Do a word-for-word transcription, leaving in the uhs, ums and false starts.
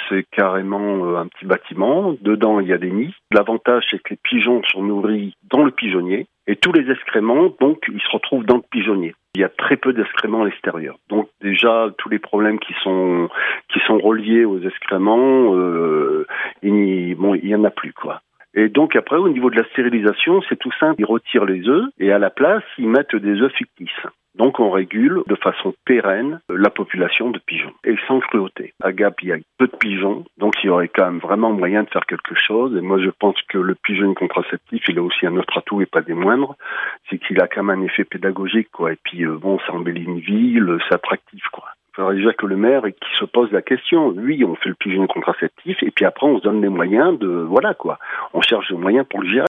c'est carrément euh, un petit bâtiment. Dedans, il y a des nids. L'avantage, c'est que les pigeons sont nourris dans le pigeonnier. Et tous les excréments, donc, ils se retrouvent dans le pigeonnier. Il y a très peu d'excréments à l'extérieur. Donc, déjà, tous les problèmes qui sont qui sont reliés aux excréments, euh, il, bon, il y en a plus, quoi. Et donc après, au niveau de la stérilisation, c'est tout simple. Ils retirent les œufs et à la place, ils mettent des œufs fictifs. Donc on régule de façon pérenne la population de pigeons et sans cruauté. À Gap, il y a peu de pigeons, donc il y aurait quand même vraiment moyen de faire quelque chose. Et moi, je pense que le pigeonnier contraceptif, il a aussi un autre atout et pas des moindres, c'est qu'il a quand même un effet pédagogique, quoi. Et puis euh, bon, ça embellit une ville, c'est attractif, quoi. Il faudrait déjà que le maire qui se pose la question. Oui, on fait le pigeonnier contraceptif et puis après on se donne les moyens de, voilà quoi. On cherche des moyens pour le gérer.